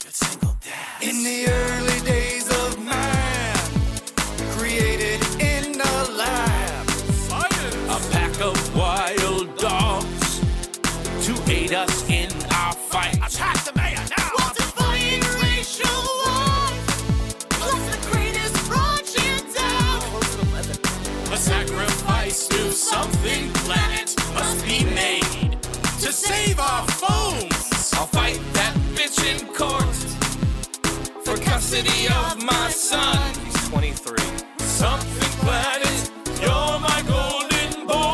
In the early days of man, created in the lab, a pack of wild dogs to aid us in our fight. Attack the mayor now! We'll defy racial wars, plus the greatest project out. A sacrifice to something planet must be made to save our phones. I'll fight that bitch in court for custody of my son. He's 23. Something planet, you're my golden boy.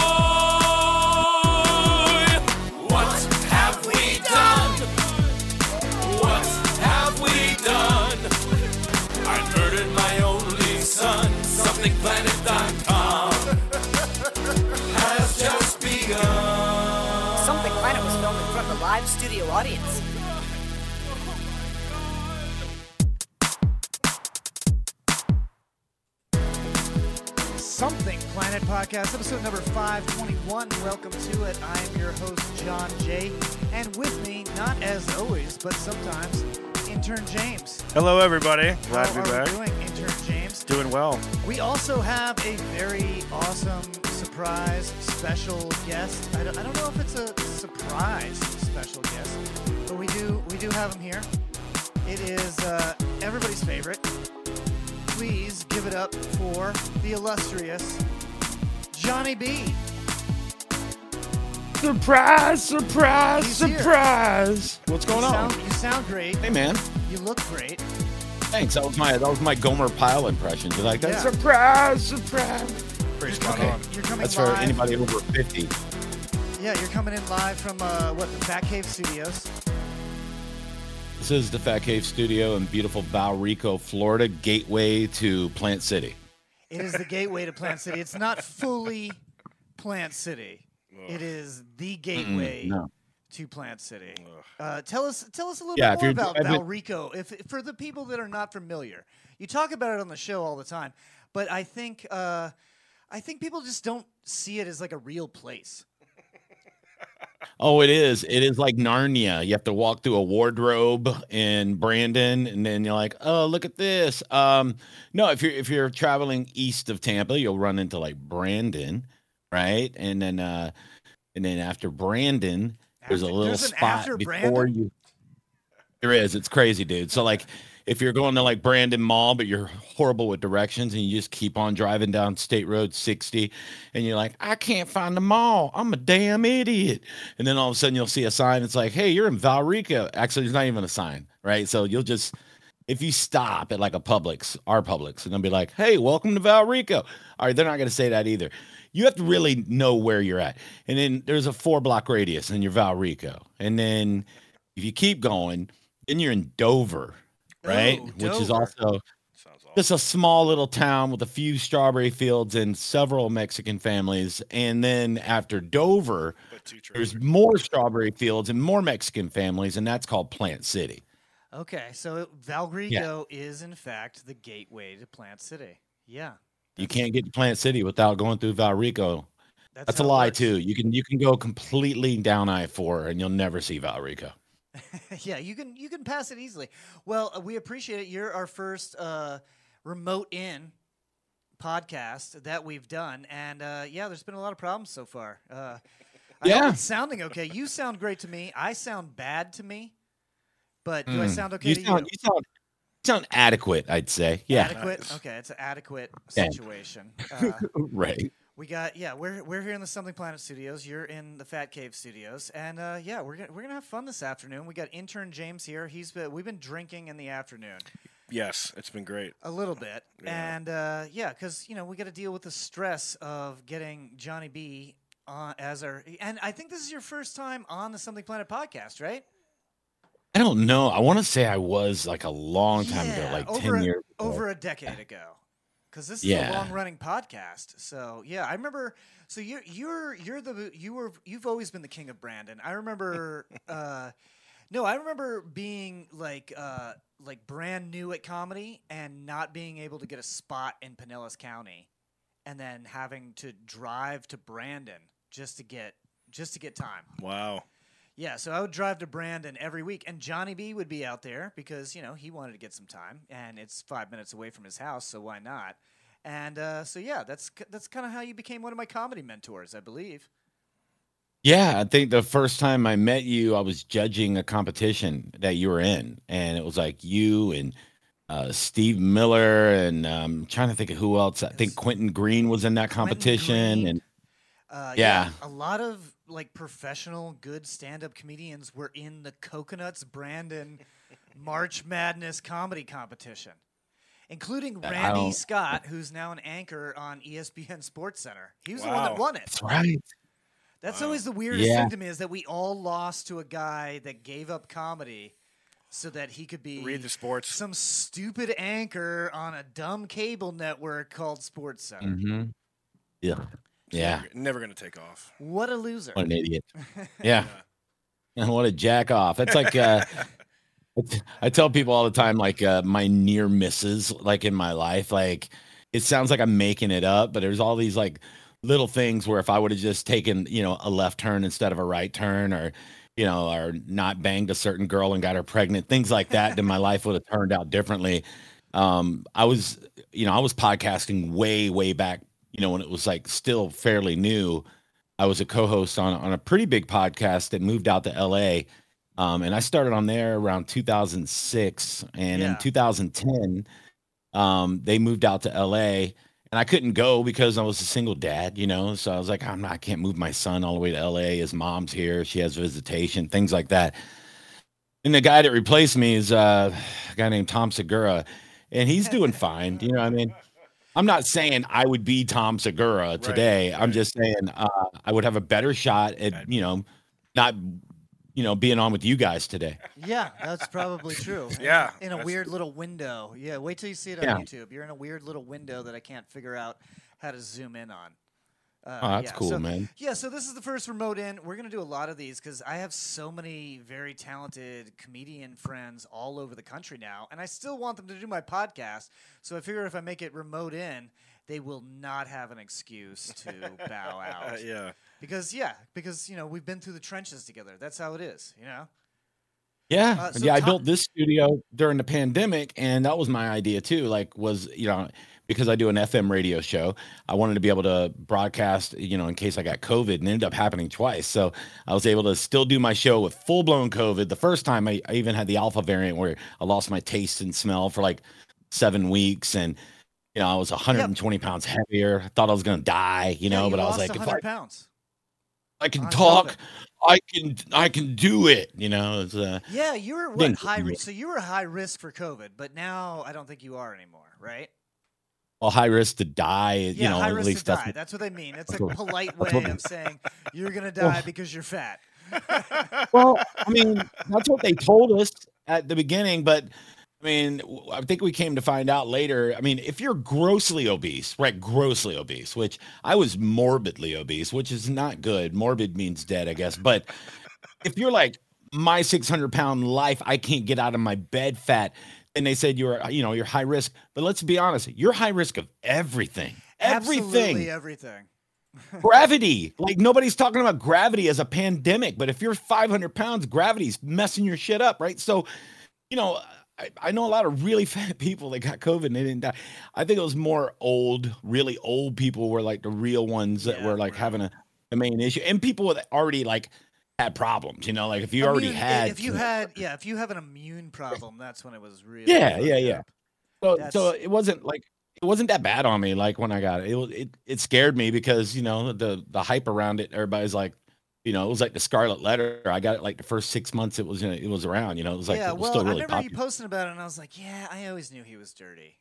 What have we done? What have we done? I murdered my only son. SomethingPlanet.com has just begun. Something Planet was filmed in front of a live studio audience. Something Planet Podcast, episode number 521. Welcome to it. I am your host, John Jay. And with me, not as always, but sometimes, intern James. Hello, everybody. Glad How to be are back. we doing, intern James? Doing well. We also have a very awesome surprise special guest. I don't know if it's a surprise special guest, but we do have him here. It is everybody's favorite. Please give it up for the illustrious Johnny B. Surprise, surprise, He's here. surprise. What's going on? You sound great. Hey, man. You look great. Thanks. That was my Gomer Pyle impression. You like that? Yeah. Surprise, surprise. Pretty spot Okay, on. you're coming That's live. for anybody over 50. Yeah, you're coming in live from the Fat Cave Studios. This is the Fat Cave Studio in beautiful Valrico, Florida, gateway to Plant City. It is the gateway to Plant City. It's not fully Plant City. It is the gateway No. to Plant City. Tell us a little Yeah, bit if more you're- about if it- Valrico. If for the people that are not familiar, you talk about it on the show all the time, but I think people just don't see it as like a real place. Oh, it is. It is like Narnia. You have to walk through a wardrobe in Brandon, and then you're like, "Oh, look at this." No, if you're traveling east of Tampa, you'll run into like Brandon, right? And then after Brandon, there's a little There's an spot after before Brandon? you. There is. It's crazy, dude. So like, if you're going to like Brandon Mall, but you're horrible with directions and you just keep on driving down State Road 60 and you're like, I can't find the mall. I'm a damn idiot. And then all of a sudden you'll see a sign. It's like, hey, you're in Valrico. Actually, there's not even a sign, right? So you'll just, if you stop at like a Publix, our Publix, and they'll be like, hey, welcome to Valrico. All right, they're not going to say that either. You have to really know where you're at. And then there's a 4-block radius and you're Valrico. And then if you keep going, then you're in Dover. Right, Ooh, which is Dover. also just a small little town with a few strawberry fields and several Mexican families. And then after Dover, there's more strawberry fields and more Mexican families, and that's called Plant City. Okay, so Valrico is in fact the gateway to Plant City. Yeah, You can't get to Plant City without going through Valrico. That's a how it lie works. too. You can go completely down I-4 and you'll never see Valrico. Yeah, you can pass it easily. Well, we appreciate it. You're our first remote in podcast that we've done, and yeah, there's been a lot of problems so far. I Yeah. hope it's sounding okay. You sound great to me. I sound bad to me, but do I sound okay You to sound, you? you sound adequate, I'd say. Yeah, Adequate. Okay, it's an adequate Yeah. situation. right. We're here in the Something Planet Studios. You're in the Fat Cave Studios, and yeah, we're gonna have fun this afternoon. We got intern James here. We've been drinking in the afternoon Yes, it's been great. a little bit, Yeah. and yeah, because we got to deal with the stress of getting Johnny B as our. And I think this is your first time on the Something Planet podcast, right? I don't know. I want to say I was like a long time ago, like 10 years ago. over a decade ago. Because this is a Yeah. long-running podcast, so yeah, I remember. So you've always been the king of Brandon. I remember. No, I remember being like brand new at comedy and not being able to get a spot in Pinellas County, and then having to drive to Brandon just to get time. Wow. Yeah, so I would drive to Brandon every week, and Johnny B would be out there because, he wanted to get some time, and it's 5 minutes away from his house, so why not? And so, yeah, that's kind of how you became one of my comedy mentors, I believe. Yeah, I think the first time I met you, I was judging a competition that you were in, and it was like you and Steve Miller, and trying to think of who else. I think Quentin Green was in that Quentin competition, Green. and Yeah, yeah, a lot of professional, good stand-up comedians were in the Coconuts Brandon March Madness comedy competition, including I Randy don't. Scott, who's now an anchor on ESPN Sports Center. He was the one that Wow. won it. That's right. That's Wow. always the weirdest Yeah. thing to me is that we all lost to a guy that gave up comedy so that he could be Read the sports. some stupid anchor on a dumb cable network called Sports Center. Hmm. Yeah. Yeah. Never going to take off. What a loser. What an idiot. Yeah. And what a jack off. It's like I tell people all the time, like my near misses, like in my life, like it sounds like I'm making it up, but there's all these like little things where if I would have just taken, a left turn instead of a right turn, or or not banged a certain girl and got her pregnant, things like that, then my life would have turned out differently. I was, I was podcasting way, way back, when it was like still fairly new. I was a co-host on a pretty big podcast that moved out to LA. And I started on there around 2006, and in Yeah. 2010, they moved out to LA, and I couldn't go because I was a single dad, so I was like, I can't move my son all the way to LA. His mom's here. She has visitation, things like that. And the guy that replaced me is a guy named Tom Segura, and he's doing fine. You know what I mean? I'm not saying I would be Tom Segura today. I'm right. just saying I would have a better shot at, not, being on with you guys today. Yeah, that's probably true. Yeah, In a that's- weird little window. Yeah, wait till you see it on Yeah. YouTube. You're in a weird little window that I can't figure out how to zoom in on. Oh, that's cool, so, man. Yeah, so this is the first remote in. We're going to do a lot of these because I have so many very talented comedian friends all over the country now, and I still want them to do my podcast. So I figure if I make it remote in, they will not have an excuse to bow out. Yeah. Because we've been through the trenches together. That's how it is, Yeah. so Yeah. I Tom- built this studio during the pandemic, and that was my idea too. Like, because I do an FM radio show, I wanted to be able to broadcast, in case I got COVID, and it ended up happening twice. So I was able to still do my show with full blown COVID. The first time I even had the alpha variant where I lost my taste and smell for like 7 weeks. And, I was 120 pounds heavier. I thought I was going to die, Yeah, you but I was lost like, if 100 pounds. I can on talk, COVID. I can do it. It's, Yeah, you were Didn't high do risk. it. So you were high risk for COVID, but now I don't think you are anymore, right? well, high risk to die, Yeah, high at risk least to that's die. That's what they mean. It's a that's what- polite that's way what- of saying you're gonna die because you're fat. well, I mean, that's what they told us at the beginning, but I mean, I think we came to find out later. I mean, if you're grossly obese, right? Grossly obese, which I was morbidly obese, which is not good. Morbid means dead, I guess. But if you're like my 600-pound life, I can't get out of my bed fat, and they said you're high risk. But let's be honest, you're high risk of everything. Absolutely everything. Gravity. Like nobody's talking about gravity as a pandemic, but if you're 500 pounds, gravity's messing your shit up, right? So, I know a lot of really fat people that got COVID and they didn't die. I think it was more really old people were like the real ones that were like having a main issue, and people that already like had problems. Like if you already had, if you have an immune problem, that's when it was really yeah. So That's- it wasn't that bad on me. Like when I got it, it scared me because the hype around it. Everybody's like, it was like the Scarlet Letter. I got it like the first 6 months it was around. It was like it was still I really remember you popular. posting about it, and I was like, yeah, I always knew he was dirty.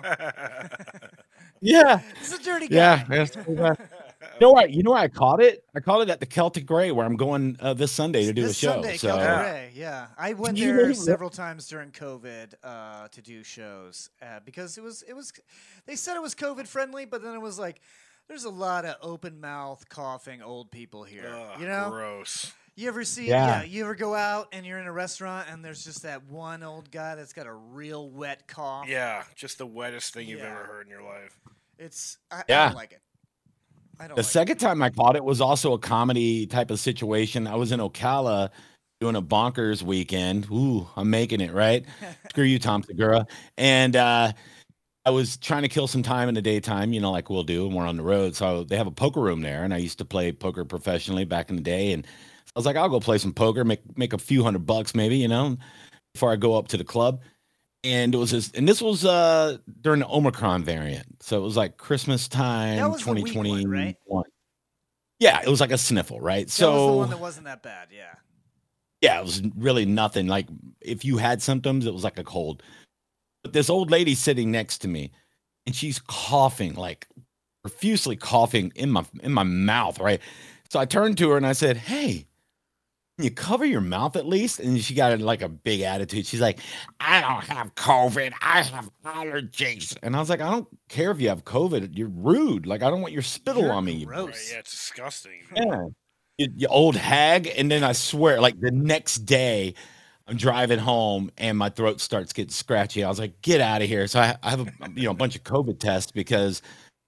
Yeah, He's a dirty guy. yeah. You know what? I caught it. I caught it at the Celtic Gray where I'm going this Sunday to do This a show. Sunday, So Celtic Ray, yeah. I went You there know- several times during COVID to do shows because it was. They said it was COVID friendly, but then it was like there's a lot of open mouth coughing old people here. Ugh, gross. You ever see? Yeah. You ever go out and you're in a restaurant and there's just that one old guy that's got a real wet cough. Yeah, just the wettest thing you've Yeah. ever heard in your life. I Yeah. don't like it. I don't The like second time I caught it was also a comedy type of situation. I was in Ocala doing a bonkers weekend. Ooh, I'm making it, right? Screw you, Tom Segura. And I was trying to kill some time in the daytime, like we'll do when we're on the road. So they have a poker room there, and I used to play poker professionally back in the day. And I was like, I'll go play some poker, make a few $100 maybe, before I go up to the club. And this was during the Omicron variant. So it was like Christmas time, That was the weak 2021. one, right? Yeah, it was like a sniffle, right? That was the So one that wasn't that bad. Yeah. yeah, it was really nothing. Like if you had symptoms, it was like a cold. But this old lady sitting next to me, and she's coughing, like profusely coughing in my mouth, right? So I turned to her and I said, "Hey, can you cover your mouth at least?" And she got like a big attitude. She's like, "I don't have COVID. I have allergies." And I was like, "I don't care if you have COVID. You're rude. Like I don't want your spittle You're on me." you gross. Right, yeah, it's disgusting. Yeah. You old hag. And then I swear, like the next day, I'm driving home and my throat starts getting scratchy. I was like, get out of here. So I have a bunch of COVID tests because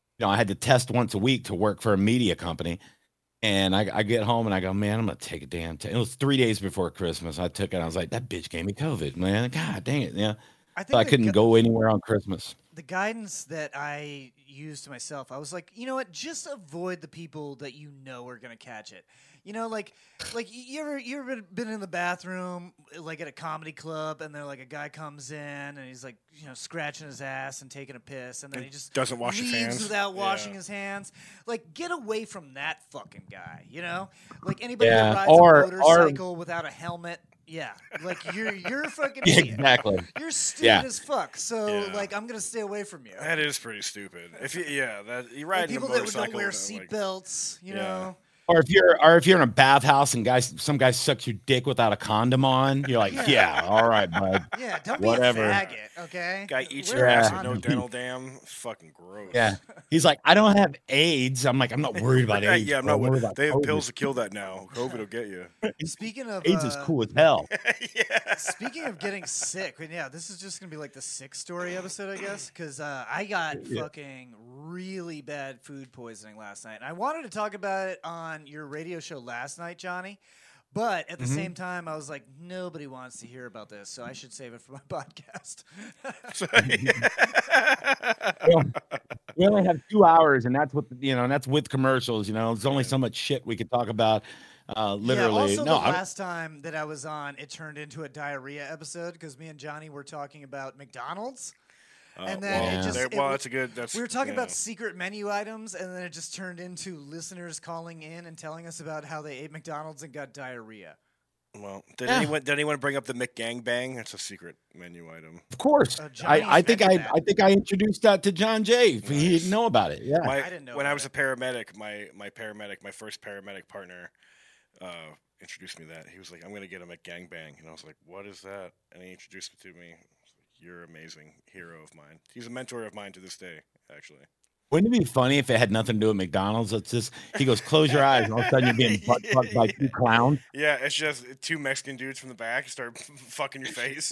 I had to test once a week to work for a media company. And I get home and I go, man, I'm gonna take a damn test. It was 3 days before Christmas. I took it. I was like, that bitch gave me COVID, man. God dang it. Yeah. I So think I couldn't go anywhere on Christmas. the guidance that I used to myself, I was like, you know what? Just avoid the people that you know are gonna catch it. Like you ever been in the bathroom like at a comedy club, and a guy comes in and he's like, scratching his ass and taking a piss, and then he just Doesn't wash his leaves hands. without washing Yeah. his hands. Like, get away from that fucking guy. Like anybody Yeah, that rides or- a motorcycle without a helmet. Yeah, like you're a fucking Yeah, idiot. exactly. You're stupid Yeah. as fuck. So Yeah. like, I'm gonna stay away from you. That is pretty stupid. If you, that you Like, ride in a people that motorcycle, don't wear that, like, seatbelts, you Yeah. know. Or if you're in a bathhouse and some guy sucks your dick without a condom on, you're like, yeah, all right, bud. Yeah, don't Whatever. be a faggot, okay? guy eats Wear your a ass with condom. no dental dam. It's fucking gross. Yeah. He's like, I don't have AIDS. I'm like, I'm not worried about Yeah, AIDS. yeah, I'm bro. not worried worried. about They have COVID. pills to kill that now. COVID will get you. Speaking of AIDS is cool as hell. Yeah. Speaking of getting sick, and yeah, this is just gonna be like the sick story episode, I guess, because I got fucking really bad food poisoning last night. And I wanted to talk about it on your radio show last night, Johnny, but at the same time, I was like, nobody wants to hear about this, so I should save it for my podcast. Well, we only have 2 hours, and that's that's with commercials. There's only so much shit we could talk about. Literally, Yeah, also, no. the last time that I was on, it turned into a diarrhea episode because me and Johnny were talking about McDonald's. And then well, it just there- well, that's a good. That's we were talking yeah. about secret menu items, and then it just turned into listeners calling in and telling us about how they ate McDonald's and got diarrhea. Well, did Yeah. anyone bring up the McGangbang? That's a secret menu item. Of course, Johnny I think invented that. I think I introduced that to John Jay. He didn't know about it. Yeah, I didn't know when I about was a paramedic, my first paramedic partner, introduced me to that. He was like, "I'm gonna get him at gangbang," and I was like, "What is that?" And he introduced me to me. I was like, "You're amazing, hero of mine." He's a mentor of mine to this day, actually. wouldn't it be funny if it had nothing to do with McDonald's? It's just he goes, "Close your eyes," and all of a sudden you're being butt fucked by 2 clowns. Yeah, it's just 2 Mexican dudes from the back start fucking your face.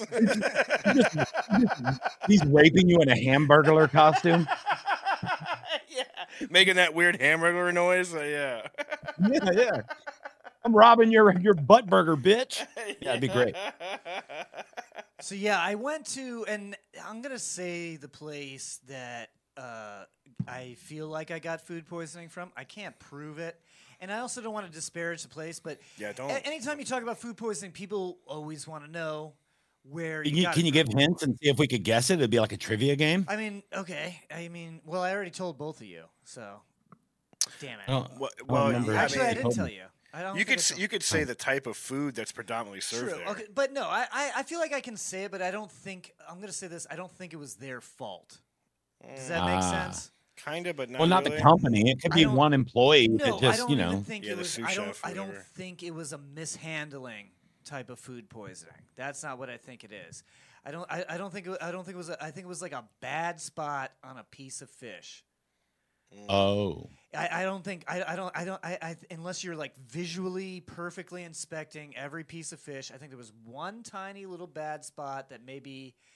He's raping you in a hamburger costume. Yeah, making that weird hamburger noise. Yeah. Yeah. I'm robbing your butt burger, bitch. Yeah, it'd be great. So yeah, I went to, and I'm gonna say the place that I feel like I got food poisoning from. I can't prove it, and I also don't want to disparage the place. But Yeah, don't. anytime you talk about food poisoning, people always want to know where Can you you, got can it you from. give hints and see if we could guess it? It'd be like a trivia game. I mean, okay. Well, I already told both of you, so damn it. Well, remember. Actually, I mean, didn't told tell me. you. I don't. You think could I told you could say the type of food that's predominantly served True. there. Okay, but no, I feel like I can say it, but I don't think I'm gonna say this. I don't think it was their fault. Does that make sense? Kind of, but not. Well, not really. the company. It could I be don't- one employee No, that I just, don't even think Yeah, it the was. sous I don't. chef or I don't whatever. think it was a mishandling type of food poisoning. That's not what I think it is. I don't. I don't think. I don't think it was. I think it was like a bad spot on a piece of fish. Oh. I don't think I unless you're like visually perfectly inspecting every piece of fish. I think there was one tiny little bad spot that maybe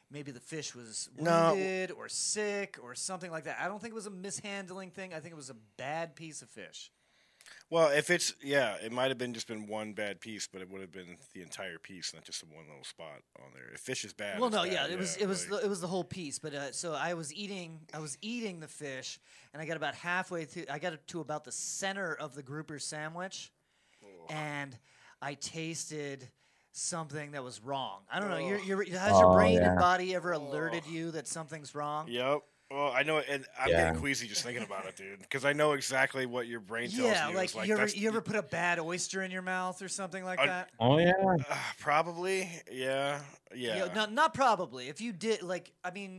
maybe the fish was No. wounded or sick or something like that. I don't think it was a mishandling thing. I think it was a bad piece of fish. Well, if it's it might have been just been one bad piece, but it would have been the entire piece, not just the one little spot on there. If fish is bad, Well, it's no, bad, yeah, it was like- it was the whole piece. But so I was eating the fish, and I got about halfway through. I got to about the center of the grouper sandwich, and I tasted something that was wrong. I don't know. Has your brain and body ever alerted you that something's wrong? Yep. Well, I know, and I'm Yeah. getting queasy just thinking about it, dude. Because I know exactly what your brain tells Yeah, you. like, It's like you that's- ever put a bad oyster in your mouth or something like that? Oh yeah. Probably, yeah. Not probably. If you did, like, I mean,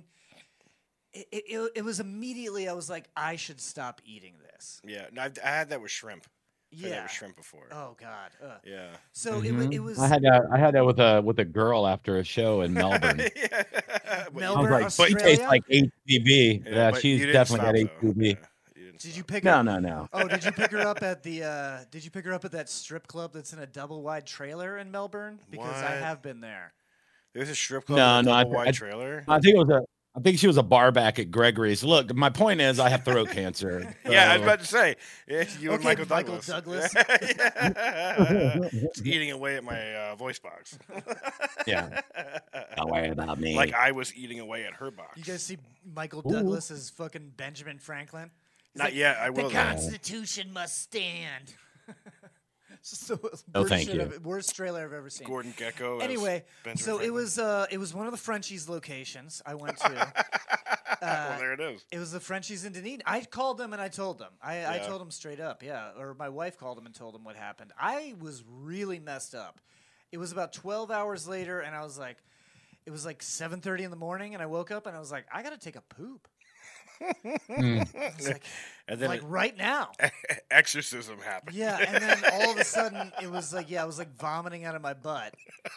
it was immediately. I was like, I should stop eating this. Yeah, no, I had that with shrimp. I had that Yeah. with shrimp before. Oh God. Yeah. So Mhm. it was. I had that with a girl after a show in Melbourne. Yeah. But I Melbourne, was like, she Australia? tastes like HPV. Yeah, but she's you didn't definitely got stop, though. HPV. Yeah, you didn't Did stop. you pick No, up? no. Oh, did you pick her up at the? Did you pick her up at that strip club that's in a double wide trailer in Melbourne? Because I What? have been there. There's a strip club No, with a no, double wide I- trailer. I think she was a bar back at Gregory's. Look, my point is, I have throat cancer. Yeah, I was so- about to say. Yeah, you and Okay, Michael Michael Douglas. Douglas. Yeah. Just eating away at my voice box. Yeah. Don't worry about me. Like I was eating away at her box. You guys see Michael Douglas as fucking Benjamin Franklin? He's Not like, yet. I The will. though. Constitution must stand. It's just the No, worst thank shit you. worst trailer I've ever seen. Gordon Gecko. as Anyway, Benjamin so Franklin. it was one of the Frenchies locations I went to. Well, there it is. It was the Frenchies in Dunedin. I called them and I told them. I Yeah. told them straight up, yeah. Or my wife called them and told them what happened. I was really messed up. It was about 12 hours later, and I was like, it was like 7:30 in the morning, and I woke up and I was like, I gotta take a poop. I was like, And then like right now. exorcism happened. Yeah, and then all of a sudden it was like, I was like vomiting out of my butt.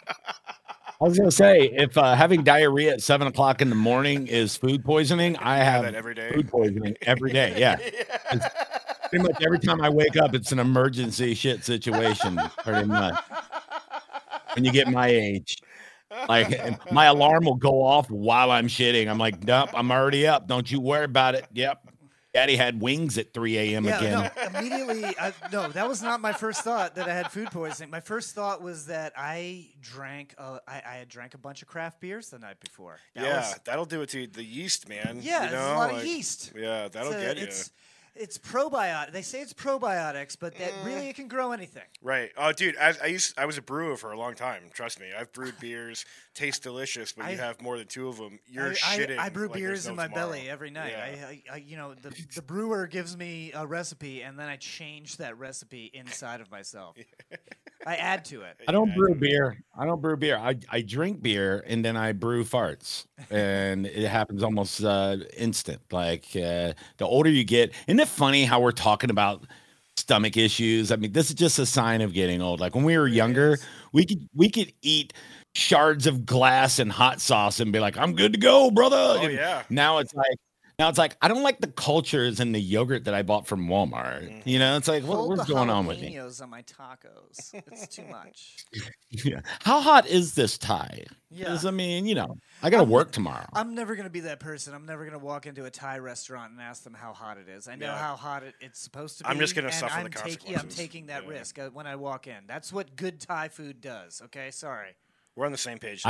I was gonna say, if having diarrhea at 7 o'clock in the morning is food poisoning, I have that every day? food poisoning every day. Yeah. It's pretty much every time I wake up, it's an emergency shit situation. Pretty much. When you get my age, like my alarm will go off while I'm shitting. I'm like, nope, I'm already up. Don't you worry about it. Yep. Daddy had wings at 3 a.m. again. No, immediately, no, that was not my first thought that I had food poisoning. My first thought was that I drank, I had drank a bunch of craft beers the night before. That Yeah, was- that'll do it to you. The yeast, man. yeah, you there's know, a lot of like- yeast. Yeah, that'll get you. It's probiotic. They say it's probiotics, but that really it can grow anything. Right. Oh, dude, I was a brewer for a long time. Trust me, I've brewed beers, taste delicious, but you have more than two of them, you're shitting. I brew like there's beers no in my tomorrow. belly every night. Yeah. I you know, the brewer gives me a recipe, and then I change that recipe inside of myself. I add to it. I don't brew beer. I drink beer and then I brew farts, and it happens almost instant. Like the older you get, isn't it funny how we're talking about stomach issues? I mean, this is just a sign of getting old. Like when we were younger, we could eat shards of glass and hot sauce and be like, "I'm good to go, brother." Oh, And yeah. Now it's like I don't like the cultures and the yogurt that I bought from Walmart. You know, it's like Hold what's the going on with me? jalapenos on my tacos. It's too much. Yeah. How hot is this Thai? Yeah. 'Cause, I mean, I got to work tomorrow. I'm never gonna be that person. I'm never gonna walk into a Thai restaurant and ask them how hot it is. I know Yeah. how hot it's supposed to be. I'm just gonna and suffer the I'm I'm consequences. taking that Yeah. risk when I walk in. That's what good Thai food does. Okay, sorry. We're on the same page.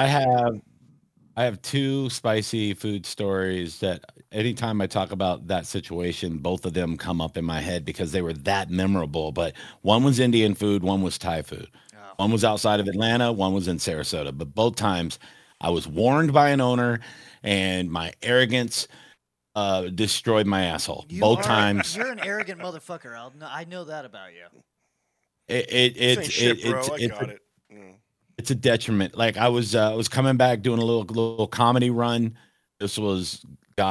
I have two spicy food stories that anytime I talk about that situation, both of them come up in my head because they were that memorable. But one was Indian food, one was Thai food. One was outside of Atlanta, one was in Sarasota. But both times I was warned by an owner and my arrogance destroyed my asshole. Both times. You're an arrogant motherfucker. I know that about you. Same shit, bro. I got it. Mm. It's a detriment. Like I was coming back doing a little comedy run. This was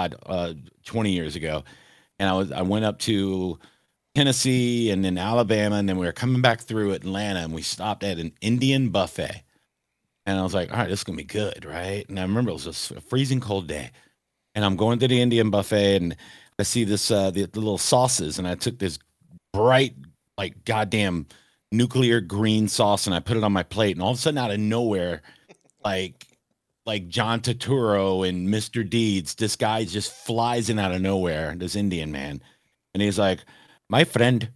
20 years ago, and I went up to Tennessee and then Alabama, and then we were coming back through Atlanta, and we stopped at an Indian buffet, and I was like, all right, this is gonna be good, right? And I remember it was just a freezing cold day, and I'm going to the Indian buffet, and I see this the little sauces, and I took this bright like goddamn nuclear green sauce and I put it on my plate, and all of a sudden out of nowhere, like like John Turturro and Mr. Deeds. This guy just flies in out of nowhere, this Indian man. And he's like, my friend,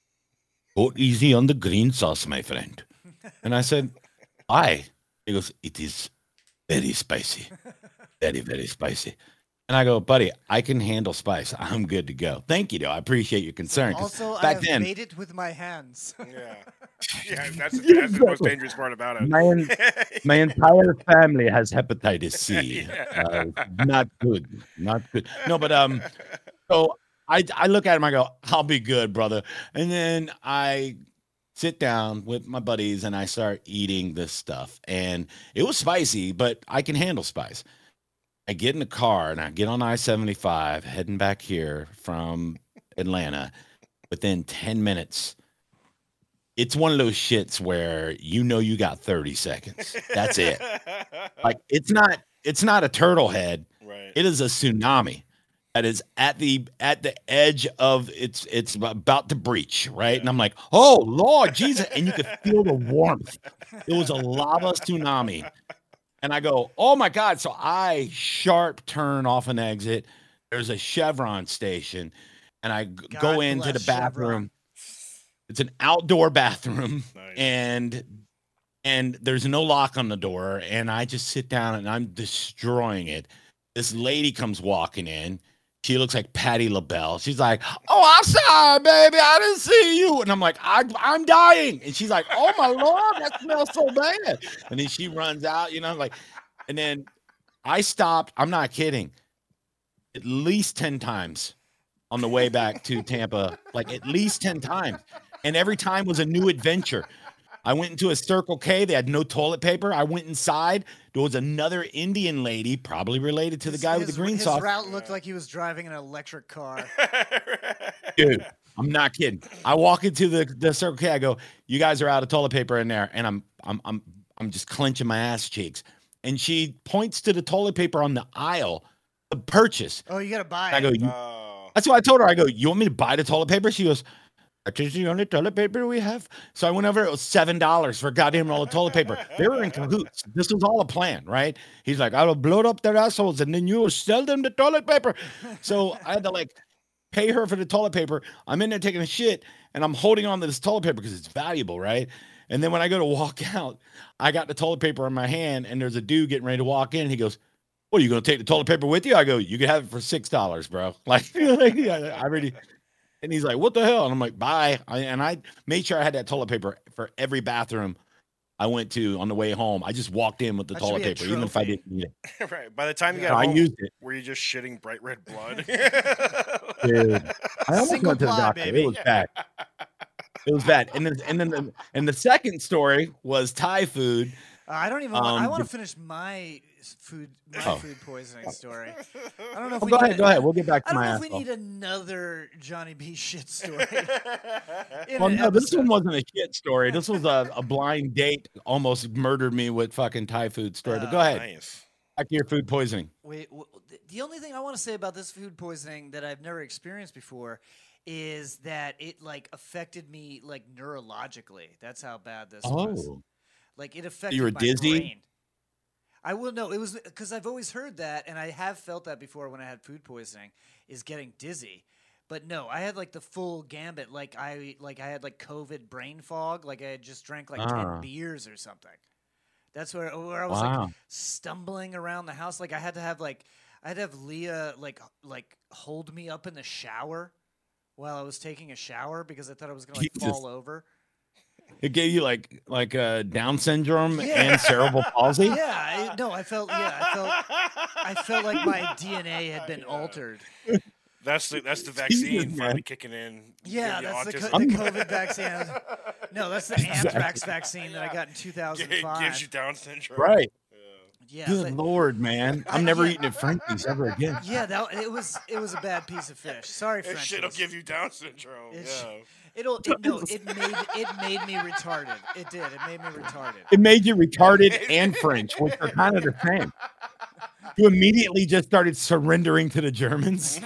go easy on the green sauce, my friend. And I said, why? He goes, it is very spicy. Very, very spicy. And I go, buddy, I can handle spice. I'm good to go. Thank you, though. I appreciate your concern. 'cause Also, I back have then, made it with my hands. Yeah. Yeah, that's the most dangerous part about it. my entire family has hepatitis C. Not good. Not good. No, but so I look at him, I go, I'll be good, brother. And then I sit down with my buddies and I start eating this stuff. And it was spicy, but I can handle spice. I get in the car and I get on I-75 heading back here from Atlanta. Within 10 minutes, it's one of those shits where you got 30 seconds. That's it. Like it's not a turtle head. Right. It is a tsunami that is at the edge of it's about to breach, right? And I'm like, oh Lord Jesus, and you could feel the warmth. It was a lava tsunami. And I go, oh my God. So I sharp turn off an exit. There's a Chevron station. And I go into the bathroom. Chevron. It's an outdoor bathroom. Nice. And there's no lock on the door. And I just sit down and I'm destroying it. This lady comes walking in. She looks like Patti LaBelle. She's like, oh, I'm sorry, baby. I didn't see you. And I'm like, I'm dying. And she's like, oh, my Lord, that smells so bad. And then she runs out, and then I stopped. I'm not kidding. At least 10 times on the way back to Tampa, like at least 10 times. And every time was a new adventure. I went into a Circle K. They had no toilet paper. I went inside. There was another Indian lady, probably related to the guy with the green sauce. His route looked like he was driving an electric car. Dude, I'm not kidding. I walk into the Circle K. I go, "You guys are out of toilet paper in there," and I'm just clenching my ass cheeks. And she points to the toilet paper on the aisle to purchase. Oh, you gotta buy I go, it. that's what I told her. I go, you want me to buy the toilet paper? She goes, that is the only toilet paper we have. So I went over. It was $7 for a goddamn roll of toilet paper. They were in cahoots. This was all a plan, right? He's like, I will blow up their assholes, and then you will sell them the toilet paper. So I had to pay her for the toilet paper. I'm in there taking a shit, and I'm holding on to this toilet paper because it's valuable, right? And then when I go to walk out, I got the toilet paper in my hand, and there's a dude getting ready to walk in. And he goes, "What, are you going to take the toilet paper with you?" I go, "You can have it for $6, bro." I already. And he's like, "What the hell?" And I'm like, "Bye." I made sure I had that toilet paper for every bathroom I went to on the way home. I just walked in with the toilet paper, even if I didn't need it. Right. By the time you got home, I used it. were you just shitting bright red blood? Dude, I almost Single went to the ply, doctor. baby. It was bad. It was bad. And the second story was Thai food. I don't even. I want to finish my food poisoning story. I don't know if we Go need ahead. We'll get back I to don't my know if we asshole. need another Johnny B shit story. in Well, an no, this episode. one wasn't a shit story. This was a blind date almost murdered me with fucking Thai food story. But go ahead. Nice. Back to your food poisoning. Wait, the only thing I want to say about this food poisoning that I've never experienced before is that it affected me neurologically. That's how bad this was. Oh. It affected You were my dizzy? brain. I will know it was because I've always heard that, and I have felt that before when I had food poisoning, is getting dizzy. But no, I had the full gambit. I had COVID brain fog. I had just drank 10 beers or something. That's where I was stumbling around the house. I had to have Leah hold me up in the shower while I was taking a shower because I thought I was gonna fall over. It gave you Down syndrome and cerebral palsy. Yeah, I felt like my DNA had been altered. That's the vaccine Jesus, finally man. kicking in. Yeah, Give you that's the autism. COVID vaccine. No, that's the anthrax vaccine that I got in It 2005. gives you Down syndrome. Right. Yeah, Good Lord, man. I'm never eating at Frankie's ever again. yeah, it was a bad piece of fish. Sorry, That French. shit'll give you Down syndrome. It made me retarded. It did. It made me retarded. It made you retarded and French, which are kind of the same. You immediately just started surrendering to the Germans.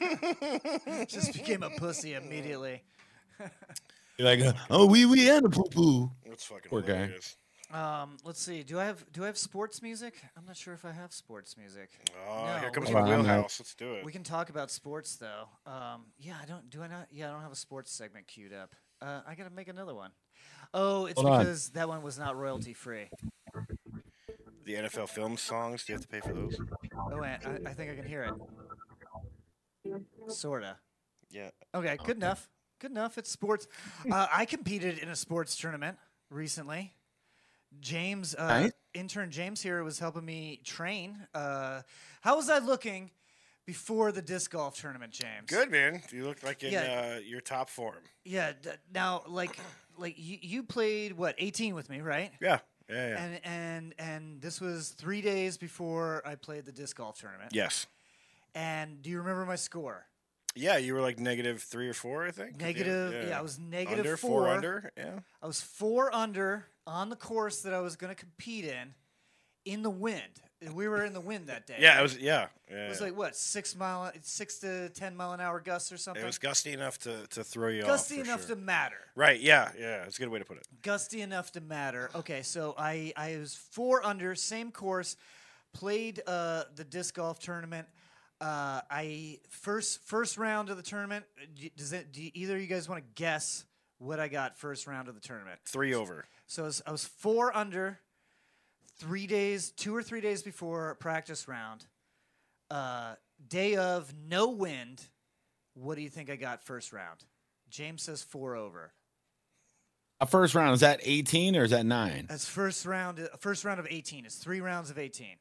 Just became a pussy immediately. You're like, oh, we and a poo poo. That's fucking Poor guy. hilarious. Let's see. Do I have sports music? I'm not sure if I have sports music. Oh, No, here comes we the can- wheelhouse. Let's do it. We can talk about sports though. Yeah, I don't. Do I not? Yeah, I don't have a sports segment queued up. I gotta make another one. Oh, it's Hold on. because that one was not royalty free. The NFL film songs. Do you have to pay for those? Oh, wait, I think I can hear it. Sorta. Yeah. Okay, good enough. Good enough. It's sports. I competed in a sports tournament recently. James, Nice. intern James here was helping me train. How was I looking before the disc golf tournament, James? Good, man. You look like in Yeah. your top form. Yeah. Now, like you played what 18 with me, right? Yeah. Yeah. And this was 3 days before I played the disc golf tournament. Yes. And do you remember my score? Yeah, you were like -3 or 4, I think. Negative. Yeah, I was negative under, 4. 4 under. Yeah. I was 4 under on the course that I was going to compete in the wind. We were in the wind that day. Yeah, it was. Yeah. It was like what 6 to 10 mile an hour gusts or something. It was gusty enough to throw you gusty off. for enough sure. to matter. Right. Yeah. Yeah. It's a good way to put it. Gusty enough to matter. Okay, so I was 4 under, same course, played the disc golf tournament. I first round of the tournament. Do either of you guys want to guess what I got first round of the tournament? 3 over. So I was 4 under, 2 or 3 days before practice round. Day of, no wind. What do you think I got first round? James says 4 over. A first round, is that 18 or is that 9? That's first round of 18. It's 3 rounds of 18.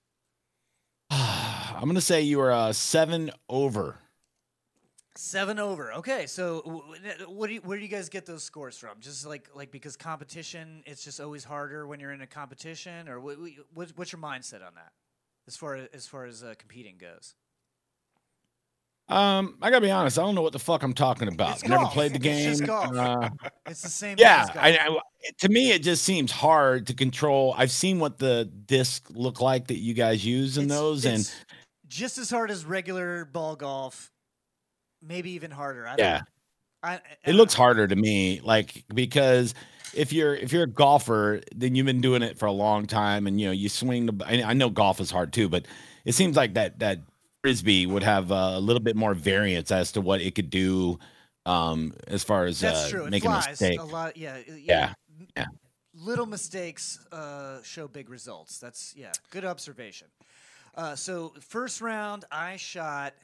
I'm gonna say you were 7 over. 7 over. Okay, so where do you guys get those scores from? Just like because competition, it's just always harder when you're in a competition, or what's your mindset on that, as far as competing goes? I gotta be honest, I don't know what the fuck I'm talking about. It's Never golf. played the game. It's just golf. Uh, It's the same. yeah, thing as golf. to me it just seems hard to control. I've seen what the disc look like that you guys use in those, and it's just as hard as regular ball golf, maybe even harder. yeah, I it looks harder to me, like, because if you're a golfer, then you've been doing it for a long time, and you swing the. I know golf is hard too, but it seems like that frisbee would have a little bit more variance as to what it could do, as far as That's true. It making a flies mistake. a lot. Yeah. Little mistakes show big results. That's good observation. So first round, I shot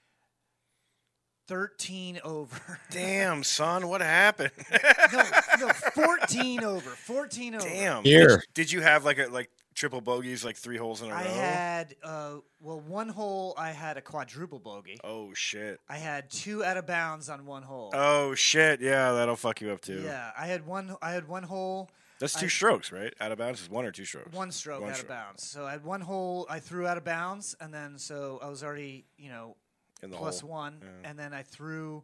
13 over. Damn, son, what happened? no, 14 over. 14 over. Damn. Here. Did you have like triple bogeys, like 3 holes in a row? I had one hole. I had a quadruple bogey. Oh shit. I had 2 out of bounds on one hole. Oh shit. Yeah, that'll fuck you up too. Yeah, I had one hole. That's 2 strokes, right? Out of bounds is 1 or 2 strokes. One stroke One out stroke. of bounds. So I had one hole I threw out of bounds, and then so I was already In the plus hole. 1, Yeah. and then I threw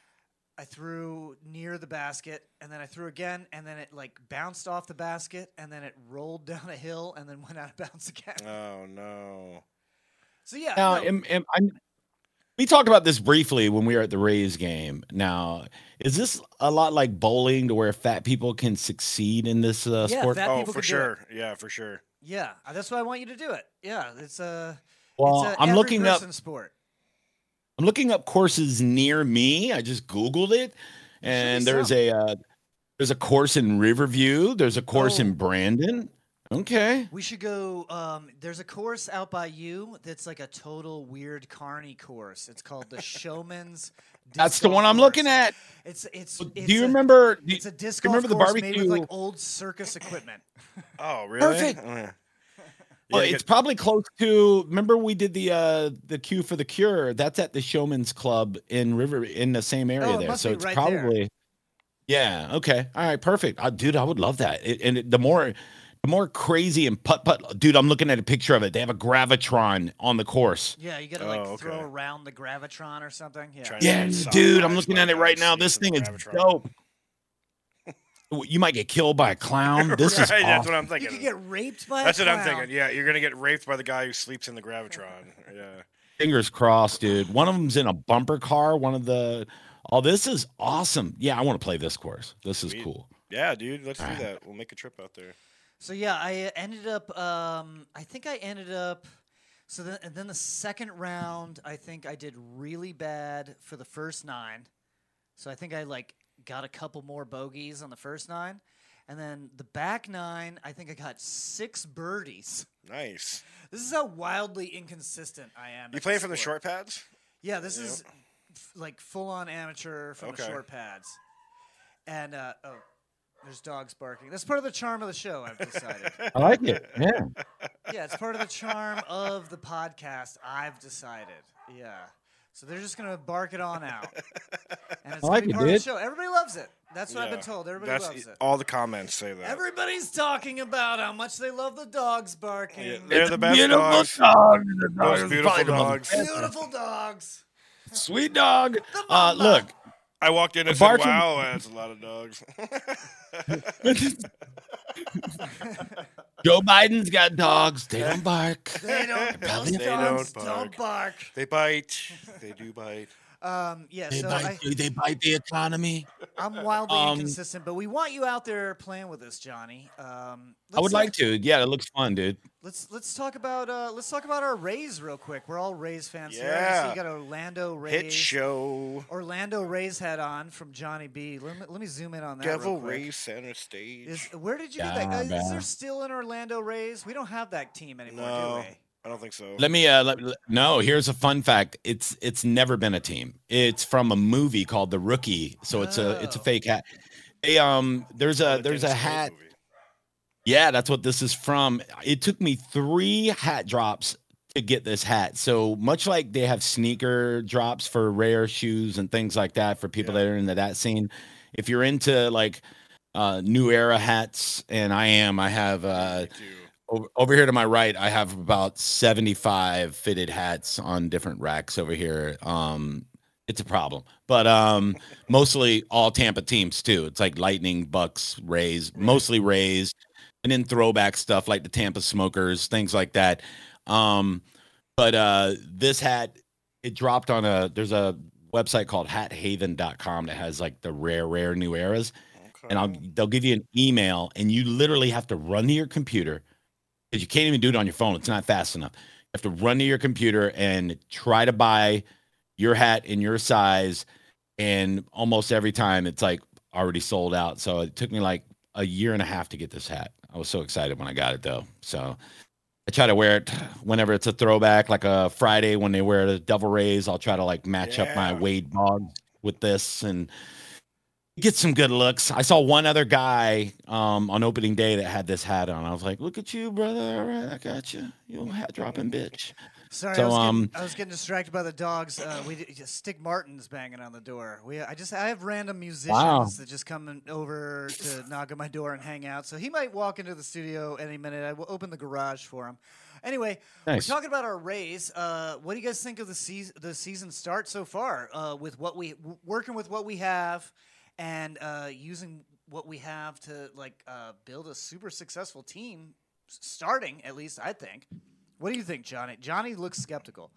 near the basket, and then I threw again, and then it like bounced off the basket, and then it rolled down a hill, and then went out of bounds again. Oh no. So yeah, Now, no, we talked about this briefly when we were at the Rays game. Now, is this a lot like bowling, to where fat people can succeed in this Yeah, sport? fat Oh, people for can do it. sure. Yeah, for sure. yeah, that's why I want you to do it. Yeah, it's a Well, it's a I'm every looking up. person sport. I'm looking up courses near me. I just Googled it, and be there's a course in Riverview. There's a course in Brandon. Okay. We should go. There's a course out by you that's like a total weird carny course. It's called the Showman's. That's Disc the Golf one I'm Course. looking at. It's Do you remember? Do It's a disc you golf remember the course made with barbecue? like old circus equipment. Oh, really? Perfect. Oh, yeah. Well, Yeah, it's probably close to. Remember, we did the Q for the Cure. That's at the Showman's Club in the same area Oh, it there. must So be it's right there. probably. Yeah. Okay. All right. Perfect. Dude, I would love that. The more crazy and putt. Dude, I'm looking at a picture of it. They have a gravitron on the course. Yeah, you gotta throw okay. around the gravitron or something. Yeah. Trying to Yeah, get dude, I'm sodomized looking by at it right guys now. This using thing the is Gravitron. dope. You might get killed by a clown. This is Right, that's awesome. what I'm You thinking. could get raped by. That's a what I'm clown. thinking. Yeah, you're gonna get raped by the guy who sleeps in the Gravitron. Yeah. Fingers crossed, dude. One of them's in a bumper car. One of the. Oh, this is awesome. Yeah, I want to play this course. This is Sweet. cool. Yeah, dude, let's do Alright. that. We'll make a trip out there. So yeah, I ended up. I think I ended up. So then, and then the second round, I think I did really bad for the first 9. So I think I like got a couple more bogeys on the first 9, and then the back 9, I think I got 6 birdies. Nice. This is how wildly inconsistent I am. You at playing this from the sport. short pads? Yeah, this is like full on amateur from the Okay. short pads. And there's dogs barking. That's part of the charm of the show, I've decided. I like it. Yeah. Yeah, it's part of the charm of the podcast, I've decided. Yeah. So they're just going to bark it on out. And it's I like going to be it, part of the dude. show. Everybody loves it. That's what I've been Yeah. told. Everybody That's loves it. all the comments say that. Everybody's talking about how much they love the dogs barking. Yeah, they're the best Beautiful dogs. dog. The dog Most is beautiful probably the most dogs. Beautiful dogs. Sweet dog. mama. Look, I walked in and said, barking- "Wow, that's a lot of dogs." Joe Biden's got dogs. They don't bark. They don't. Those They dogs don't don't bark. They bite. They do bite. Yeah. They So bite. They bite the economy. I'm wildly Um, inconsistent, but we want you out there playing with us, Johnny. I would like to. Yeah, it looks fun, dude. Let's talk about our Rays real quick. We're all Rays fans here. I Yeah. see you got Orlando Rays. Hit show. Orlando Rays hat on from Johnny B. Let me zoom in on that. Devil real quick. Rays center stage. Where did you get Yeah, that? Is there man. still an Orlando Rays? We don't have that team anymore, No, do we? I don't think so. Let me. No. Here's a fun fact. It's never been a team. It's from a movie called The Rookie. So it's a Oh. fake hat. Hey, there's Oh, a the there's a Dennis Quaid hat. movie. Yeah, that's what this is from. It took me 3 hat drops to get this hat. So much like they have sneaker drops for rare shoes and things like that for people Yeah. that are into that scene. If you're into like new era hats, and I have Me too. over here to my right, I have about 75 fitted hats on different racks over here. It's a problem, but mostly all Tampa teams too. It's like Lightning, Bucks, Rays, mostly Rays, and then throwback stuff like the Tampa Smokers, things like that. But this hat, it dropped on there's a website called hathaven.com that has like the rare new eras. Okay. And they'll give you an email, and you literally have to run to your computer because you can't even do it on your phone. It's not fast enough. You have to run to your computer and try to buy your hat in your size, and almost every time it's like already sold out. So it took me like a year and a half to get this hat. I was so excited when I got it though. So I try to wear it whenever it's a throwback, like a Friday when they wear the Devil Rays. I'll try to like match up my Yeah. Wade Boggs with this and get some good looks. I saw one other guy on opening day that had this hat on. I was like, "Look at you, brother! All right, I got you. You hat dropping bitch." Sorry, So, I was getting distracted by the dogs. Stick Martin's banging on the door. I have random musicians Wow. that just come over to knock on my door and hang out. So he might walk into the studio any minute. I will open the garage for him. Anyway, Nice. we're talking about our Rays. What do you guys think of the season start so far? With working with what we have, and using what we have to build a super successful team. Starting, at least, I think. What do you think, Johnny? Johnny looks skeptical.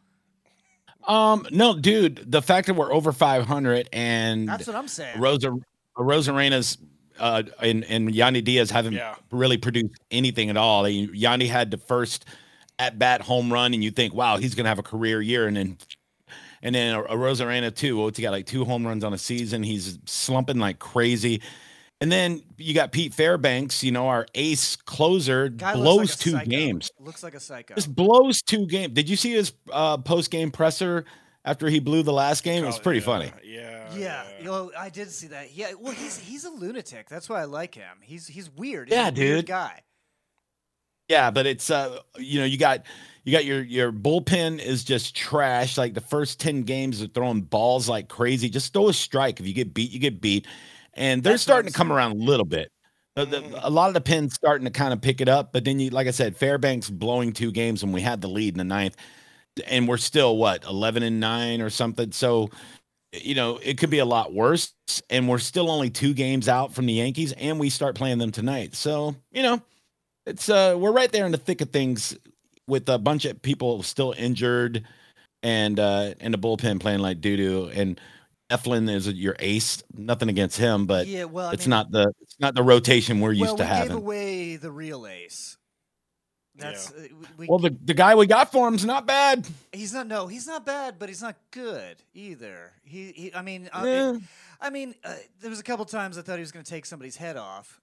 No, dude, the fact that we're over 500 and That's what I'm saying. Rosarena's and Yandy Diaz haven't Yeah. really produced anything at all. Yandy had the first at bat home run, and you think, wow, he's gonna have a career year, and then a Rosarena too. What's he got, like 2 home runs on a season? He's slumping like crazy. And then you got Pete Fairbanks, our ace closer, Guy blows looks like a 2 psycho. games. Looks like a psycho. Just blows 2 games. Did you see his post game presser after he blew the last game? It was pretty funny. Yeah, I did see that. Yeah, well, he's a lunatic. That's why I like him. He's weird. Yeah, He's a weird dude. guy. Yeah, but it's you got your bullpen is just trash. Like the first 10 games are throwing balls like crazy. Just throw a strike. If you get beat, you get beat. And they're That's what starting I'm to come saying. around a little bit. A lot of the pins starting to kind of pick it up, but then like I said, Fairbanks blowing 2 games when we had the lead in the 9th, and we're still 11-9 or something. So, it could be a lot worse, and we're still only 2 games out from the Yankees, and we start playing them tonight. So, it's we're right there in the thick of things with a bunch of people still injured, and the bullpen playing like doo-doo. And Eflin is your ace. Nothing against him, but Yeah, well, I it's mean, not the rotation we're used to we gave having. away the real ace. That's Well, the guy we got for him's not bad. he's not bad, but he's not good either. I mean, Yeah. there was a couple times I thought he was going to take somebody's head off.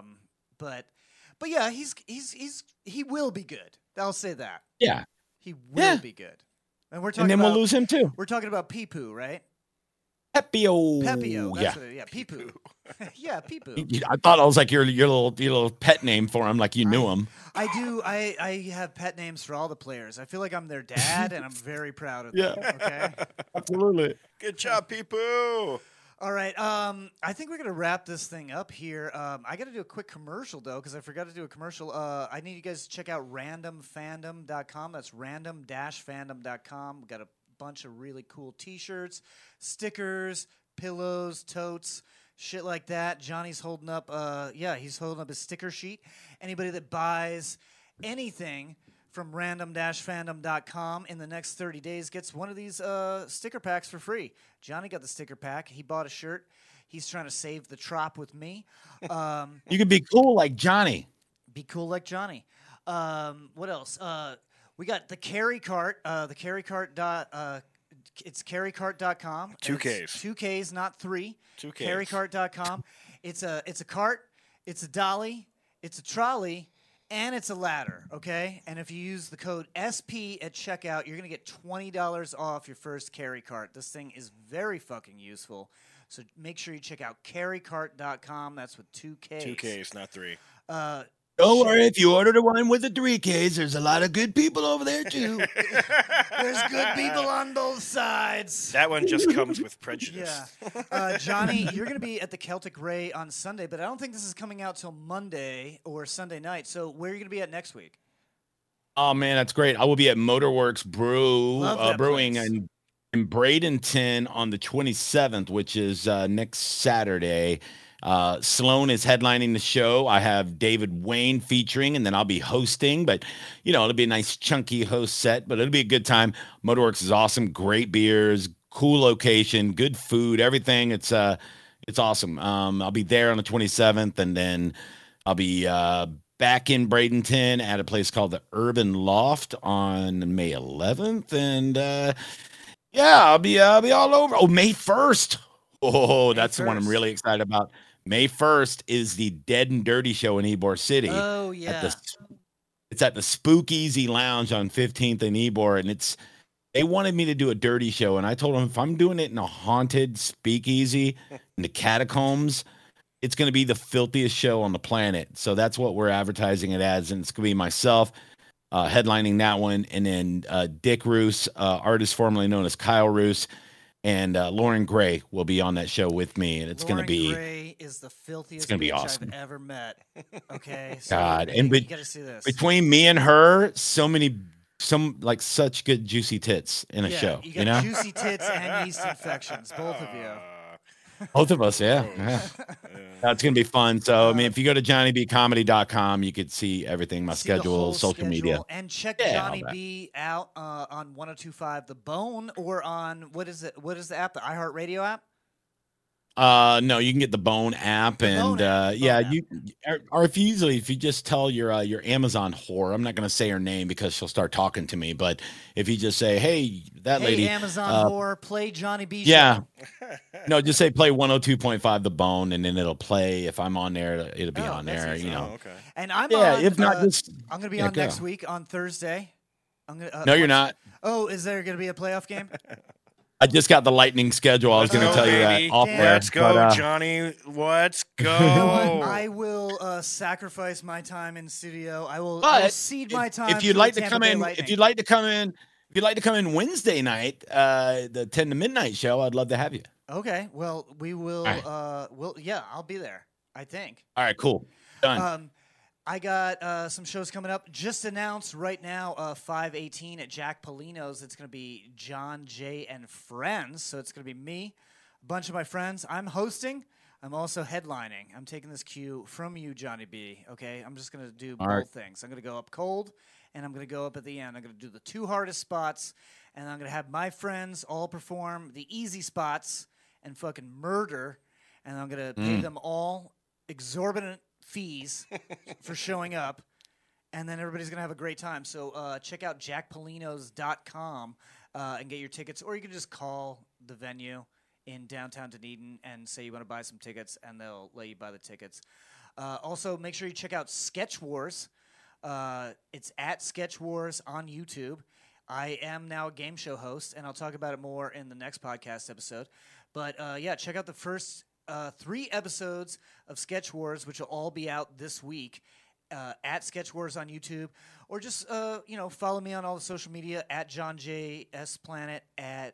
But yeah, he will be good. I'll say that. Yeah. He will be good. And we're talking And then about, we'll lose him too. We're talking about Peepoo, right? Pepio. Pepio. Yeah. Peepoo. Yeah, Peepoo. I thought I was like your little pet name for him, like you knew him. I do. I have pet names for all the players. I feel like I'm their dad, and I'm very proud of them. Okay. Absolutely. Good job, people. All right. I think we're gonna wrap this thing up here. I got to do a quick commercial though, because I forgot to do a commercial. I need you guys to check out randomfandom.com. That's random-fandom.com. We got a bunch of really cool T-shirts, stickers, pillows, totes, shit like that. Johnny's holding up. He's holding up his sticker sheet. Anybody that buys anything from random-fandom.com in the next 30 days gets one of these sticker packs for free. Johnny got the sticker pack. He bought a shirt. He's trying to save the trop with me. You could be cool like Johnny. Be cool like Johnny. What else? We got the Carry Cart. The Carry Cart it's carrycart.com. Two It's Ks. 2 Ks, not 3. Two Ks. Carrycart.com. It's a cart, it's a dolly, it's a trolley, and it's a ladder, okay? And if you use the code SP at checkout, you're going to get $20 off your first Carry Cart. This thing is very fucking useful. So make sure you check out carrycart.com. That's with 2 Ks. 2 Ks, not 3. Don't worry, if you order the one with the 3 Ks, there's a lot of good people over there too. There's good people on both sides. That one just comes with prejudice. Yeah. Johnny, you're going to be at the Celtic Ray on Sunday, but I don't think this is coming out till Monday or Sunday night. So where are you going to be at next week? Oh man, that's great. I will be at Motorworks Love that Brewing place. in Bradenton on the 27th, which is next Saturday. Sloan is headlining the show. I have David Wayne featuring, and then I'll be hosting. But it'll be a nice chunky host set. But it'll be a good time. Motorworks is awesome. Great beers, cool location, good food, everything. It's awesome. I'll be there on the 27th, and then I'll be back in Bradenton at a place called the Urban Loft on May 11th, and I'll be all over. Oh, May 1st. Oh, that's the one I'm really excited about. May 1st is the Dead and Dirty show in Ybor City. Oh, yeah. It's at the Spookeasy Lounge on 15th and Ybor, and they wanted me to do a dirty show, and I told them if I'm doing it in a haunted speakeasy in the catacombs, it's going to be the filthiest show on the planet. So that's what we're advertising it as, and it's going to be myself headlining that one, and then Dick Roos, artist formerly known as Kyle Roos, and Lauren Gray will be on that show with me, and it's going to be. Lauren Gray is the filthiest gonna be bitch awesome. I've ever met. Okay, so God, you, and you got to see this. between me and her, such good juicy tits in a show. You got juicy tits and yeast infections, both of you. Both of us, yeah. That's going to be fun. So, if you go to johnnybcomedy.com, you could see everything, my See the schedule, whole social media. schedule, and check Yeah, Johnny all that. B out on 102.5 The Bone, or on what is it? What is the app? The iHeartRadio app? No, you can get the Bone app, Bone and app. you or if you just tell your Amazon whore, I'm not going to say her name because she'll start talking to me, but if you just say, hey, that Hey, lady, Amazon whore, play Johnny B. yeah, Show. no, just say play 102.5 The Bone, and then it'll play. If I'm on there, it'll be Oh, on that's there. easy. Oh, okay. And I'm Yeah, on. if not, just I'm gonna be yeah, on go. next week on Thursday. I'm gonna. No, you're not. Oh, is there gonna be a playoff game? I just got the lightning schedule. I was going to Let's tell go, you that baby. off Damn. there. Let's go, but, Johnny. Let's go. You know what? I will sacrifice my time in studio. I will But cede my time. if you'd to like the to Tampa come Bay in, Lightning. if you'd like to come in Wednesday night, the 10 to midnight show, I'd love to have you. Okay, well, we will. All right. Yeah, I'll be there. I think. All right, cool. Done. I got some shows coming up. Just announced right now, 5/18 at Jack Polino's. It's going to be John, Jay, and friends. So it's going to be me, a bunch of my friends. I'm hosting. I'm also headlining. I'm taking this cue from you, Johnny B. Okay, I'm just going to do All both right. things. I'm going to go up cold, and I'm going to go up at the end. I'm going to do the 2 hardest spots, and I'm going to have my friends all perform the easy spots, and fucking murder, and I'm gonna pay them all exorbitant fees for showing up, and then everybody's gonna have a great time. So check out jackpolinos.com and get your tickets, or you can just call the venue in downtown Dunedin and say you want to buy some tickets, and they'll let you buy the tickets. Also, make sure you check out Sketch Wars. It's at Sketch Wars on YouTube. I am now a game show host, and I'll talk about it more in the next podcast episode. But yeah, check out the first 3 episodes of Sketch Wars, which will all be out this week at Sketch Wars on YouTube, or just follow me on all the social media at John J S Planet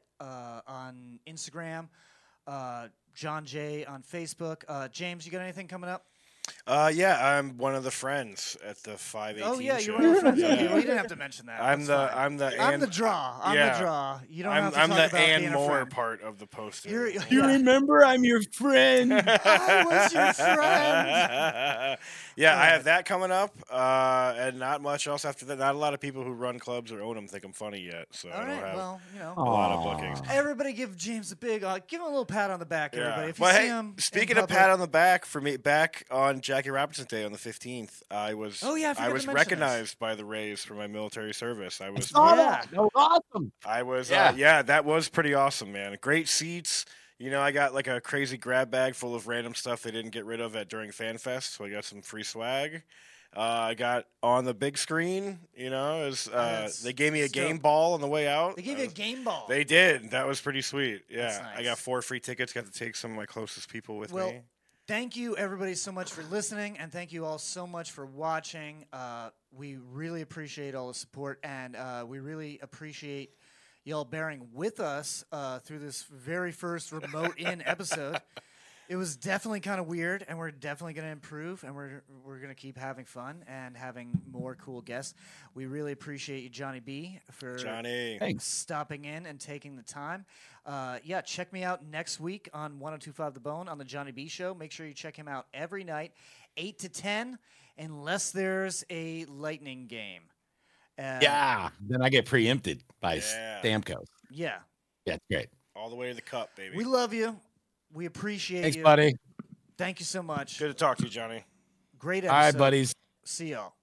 on Instagram, John J on Facebook. James, you got anything coming up? Yeah, I'm one of the friends at the 518 Oh yeah, show. you're one of the friends. Okay, well, you didn't have to mention that. I'm That's fine. I'm the I'm the draw. I'm yeah. the draw. You don't have to I'm talk the about being and a more friend. part of the poster. You're- You remember I'm your friend. I was your friend. Yeah, I have that coming up, and not much else after that. Not a lot of people who run clubs or own them think I'm funny yet, so All I don't right. have Well, a lot of bookings. everybody give James a big, give him a little pat on the back, everybody. If you But see hey, him in speaking of public- pat on the back, for me, back on Jackie Robinson's Day on the 15th, I was Oh, yeah, I forgot to mention recognized by the Rays for my military service. I was Yeah. That was awesome. I was, Yeah. that was pretty awesome, man. Great seats. You know, I got like a crazy grab bag full of random stuff they didn't get rid of during FanFest, so I got some free swag. I got on the big screen, they gave me a that's game dope. ball on the way out. They gave you a game ball. They did. That was pretty sweet. Yeah, That's I nice. got 4 free tickets. Got to take some of my closest people with Well, me. thank you, everybody, so much for listening, and thank you all so much for watching. We really appreciate all the support, and we really appreciate y'all bearing with us through this very first remote-in episode. It was definitely kind of weird, and we're definitely going to improve, and we're going to keep having fun and having more cool guests. We really appreciate you, Johnny B, for Johnny. stopping in and taking the time. Yeah, check me out next week on 102.5 The Bone on the Johnny B Show. Make sure you check him out every night, 8 to 10, unless there's a lightning game. Yeah. Then I get preempted by Yeah. Stamkos. Yeah. Yeah, it's great. All the way to the cup, baby. We love you. We appreciate Thanks, you. buddy. Thank you so much. Good to talk to you, Johnny. Great All episode. right, buddies. See y'all.